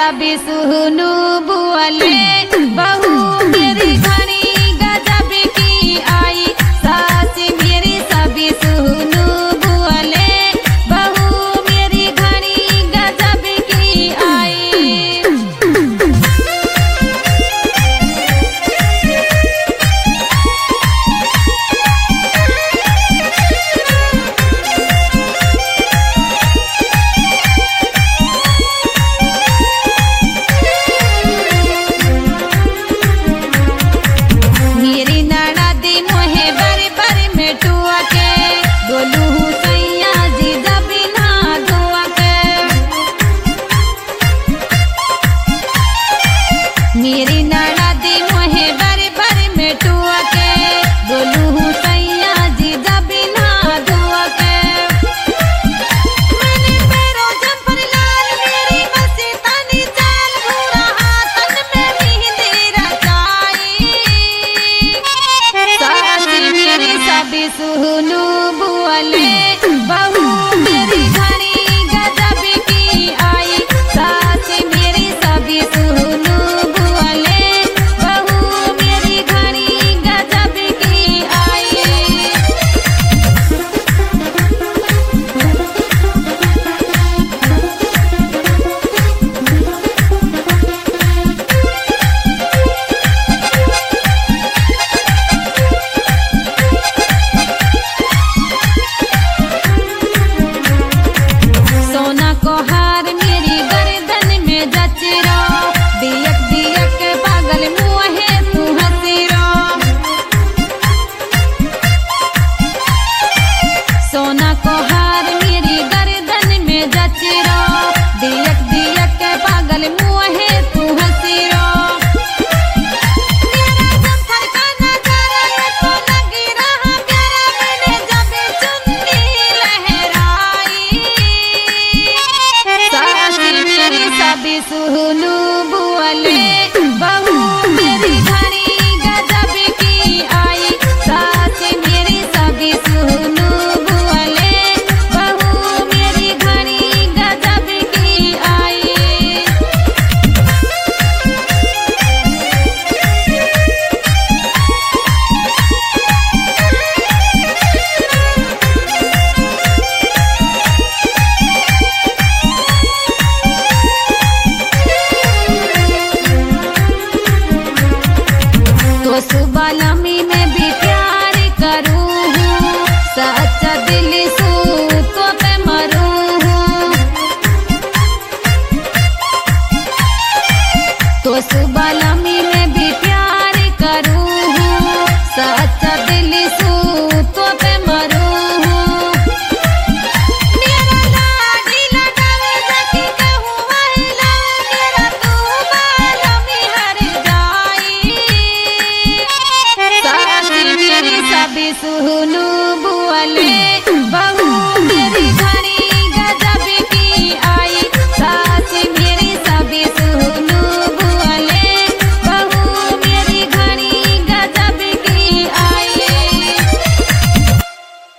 सभी सुहनु बुअले बहू मेरी घनी गजब की आई। सास मेरी सभी सुहनु बुअले बहू मेरी घनी गजब की आई। मेरी ननद मोहे बर बर में टुआ के बोलू सैया जी जब ना धुआ के। मेरी ननद मोहे बर बर में टुआ के बोलू सैया जी जब ना धुआ के। मैंने पैरों जंपर लाल मेरी मस्तानी चाल भूरा हाथन में मेहंदी रचाई। सास मेरी सभी सुहनु बुअले बहू मेरी घनी गजब की आई। सास मेरी सभी सुहनु बुअले बहू मेरी घनी गजब की आई। सोना को हार मेरी गर्दन में जचरो दियक दियक पागल मुँहे तू हसीरो। सोना को हार मेरी गर्दन में जचरो दियक दियक पागल मुँहे तू हसीरो। तेरा जंतर का नजारा तो लगी रहा प्यारा मैंने जब चुन्नी लहराई। सास मेरी सभी सुहनु बुअले बहू मेरी घनी गजब की आई। सास मेरी सभी सुहनु बुअले बहू मेरी घनी गजब की आई। तो सुबह लम्ही में भी प्यार करूँ सच्चा दिल से